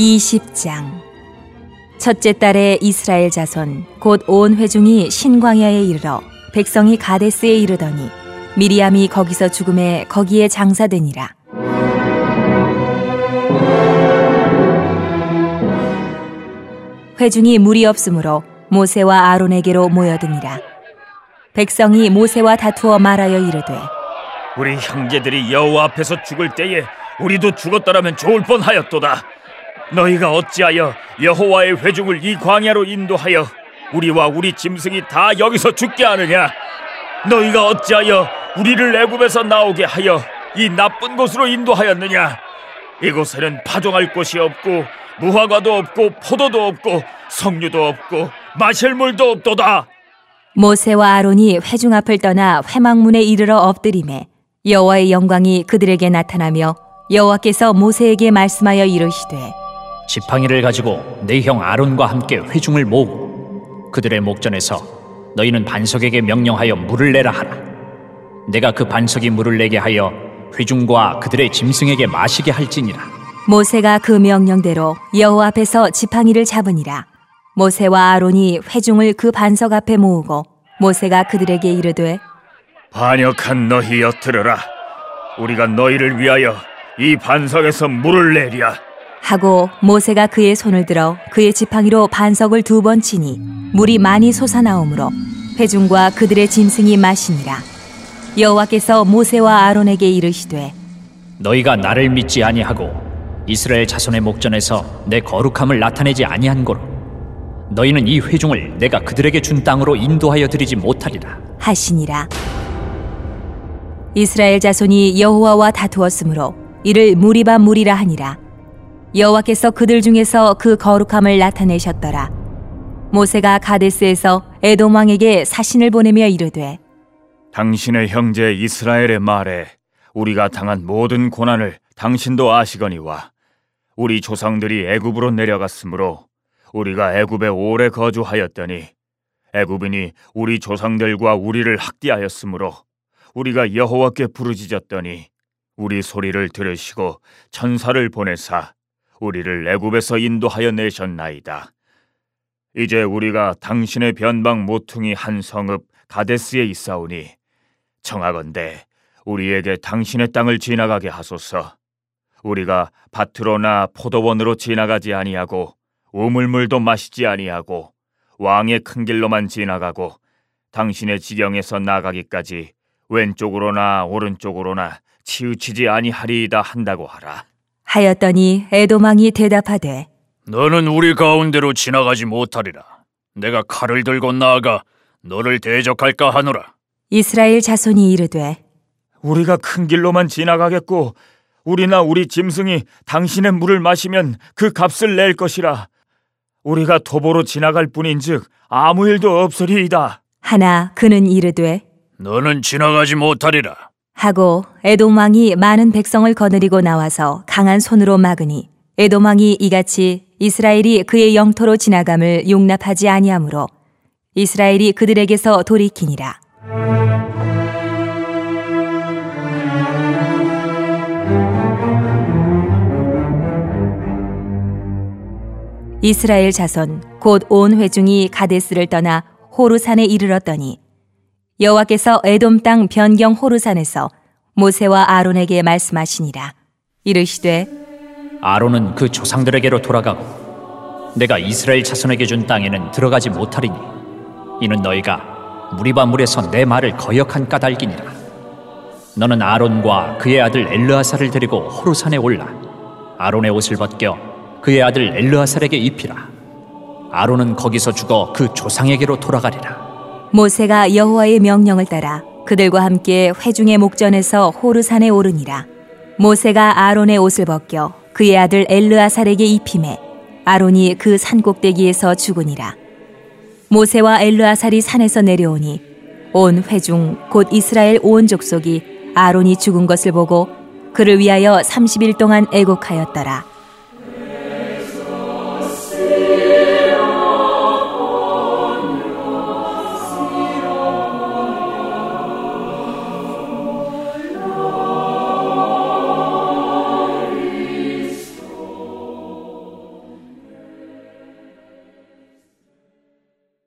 20장. 첫째 달에 이스라엘 자손 곧 온 회중이 신광야에 이르러 백성이 가데스에 이르더니 미리암이 거기서 죽음에 거기에 장사되니라. 회중이 물이 없으므로 모세와 아론에게로 모여드니라. 백성이 모세와 다투어 말하여 이르되, 우리 형제들이 여호와 앞에서 죽을 때에 우리도 죽었더라면 좋을 뻔하였도다. 너희가 어찌하여 여호와의 회중을 이 광야로 인도하여 우리와 우리 짐승이 다 여기서 죽게 하느냐? 너희가 어찌하여 우리를 애굽에서 나오게 하여 이 나쁜 곳으로 인도하였느냐? 이곳에는 파종할 곳이 없고 무화과도 없고 포도도 없고 석류도 없고 마실 물도 없도다. 모세와 아론이 회중 앞을 떠나 회막문에 이르러 엎드리매 여호와의 영광이 그들에게 나타나며 여호와께서 모세에게 말씀하여 이르시되, 지팡이를 가지고 네 형 아론과 함께 회중을 모으고 그들의 목전에서 너희는 반석에게 명령하여 물을 내라 하라. 내가 그 반석이 물을 내게 하여 회중과 그들의 짐승에게 마시게 할지니라. 모세가 그 명령대로 여호와 앞에서 지팡이를 잡으니라. 모세와 아론이 회중을 그 반석 앞에 모으고 모세가 그들에게 이르되, 반역한 너희여 들으라. 우리가 너희를 위하여 이 반석에서 물을 내랴 하고 모세가 그의 손을 들어 그의 지팡이로 반석을 2번 치니 물이 많이 솟아나오므로 회중과 그들의 짐승이 마시니라. 여호와께서 모세와 아론에게 이르시되, 너희가 나를 믿지 아니하고 이스라엘 자손의 목전에서 내 거룩함을 나타내지 아니한 고로 너희는 이 회중을 내가 그들에게 준 땅으로 인도하여 드리지 못하리라 하시니라. 이스라엘 자손이 여호와와 다투었으므로 이를 무리바 하니라. 여호와께서 그들 중에서 그 거룩함을 나타내셨더라. 모세가 가데스에서 에돔 왕에게 사신을 보내며 이르되, 당신의 형제 이스라엘의 말에 우리가 당한 모든 고난을 당신도 아시거니와 우리 조상들이 애굽으로 내려갔으므로 우리가 애굽에 오래 거주하였더니 애굽인이 우리 조상들과 우리를 학대하였으므로 우리가 여호와께 부르짖었더니 우리 소리를 들으시고 천사를 보내사 우리를 애굽에서 인도하여 내셨나이다. 이제 우리가 당신의 변방 모퉁이 한 성읍 가데스에 있사오니 청하건대 우리에게 당신의 땅을 지나가게 하소서. 우리가 밭으로나 포도원으로 지나가지 아니하고 우물물도 마시지 아니하고 왕의 큰 길로만 지나가고 당신의 지경에서 나가기까지 왼쪽으로나 오른쪽으로나 치우치지 아니하리이다 한다고 하라. 하였더니 에돔 왕이 대답하되, 너는 우리 가운데로 지나가지 못하리라. 내가 칼을 들고 나아가 너를 대적할까 하노라. 이스라엘 자손이 이르되, 우리가 큰 길로만 지나가겠고 우리나 우리 짐승이 당신의 물을 마시면 그 값을 낼 것이라. 우리가 도보로 지나갈 뿐인즉 아무 일도 없으리이다 하나 그는 이르되, 너는 지나가지 못하리라 하고 에돔 왕이 많은 백성을 거느리고 나와서 강한 손으로 막으니 에돔 왕이 이같이 이스라엘이 그의 영토로 지나감을 용납하지 아니하므로 이스라엘이 그들에게서 돌이키니라. 이스라엘 자손 곧 온 회중이 가데스를 떠나 호르산에 이르렀더니 여호와께서 에돔 땅 변경 호르산에서 모세와 아론에게 말씀하시니라. 이르시되, 아론은 그 조상들에게로 돌아가고 내가 이스라엘 자손에게 준 땅에는 들어가지 못하리니 이는 너희가 무리바 물에서 내 말을 거역한 까닭이니라. 너는 아론과 그의 아들 엘르아살을 데리고 호르산에 올라 아론의 옷을 벗겨 그의 아들 엘르아살에게 입히라. 아론은 거기서 죽어 그 조상에게로 돌아가리라. 모세가 여호와의 명령을 따라 그들과 함께 회중의 목전에서 호르산에 오르니라. 모세가 아론의 옷을 벗겨 그의 아들 엘르아살에게 입히매 아론이 그 산 꼭대기에서 죽으니라. 모세와 엘르아살이 산에서 내려오니 온 회중 곧 이스라엘 온 족속이 아론이 죽은 것을 보고 그를 위하여 30일 동안 애곡하였더라.